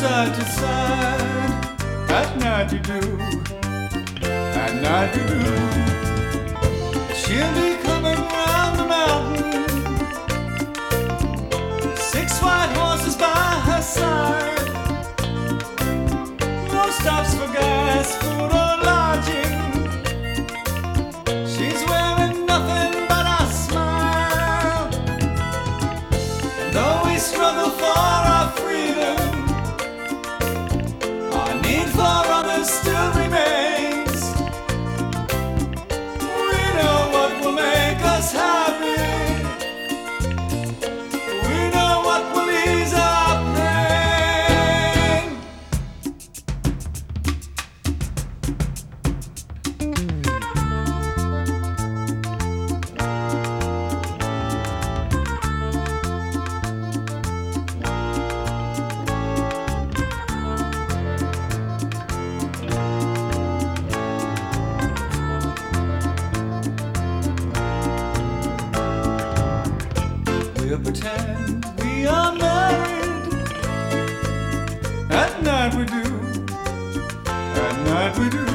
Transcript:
side to side. At night you do, at night you do. She'll be coming round the mountain, 6 white horses by her side. No stops for gas, food or lodging. She's wearing nothing but a smile. And though we struggle for our freedom, our need for others still remains. We know what will make us happy. We know what will ease our pain. We'll pretend we are married. At night we do, at night we do.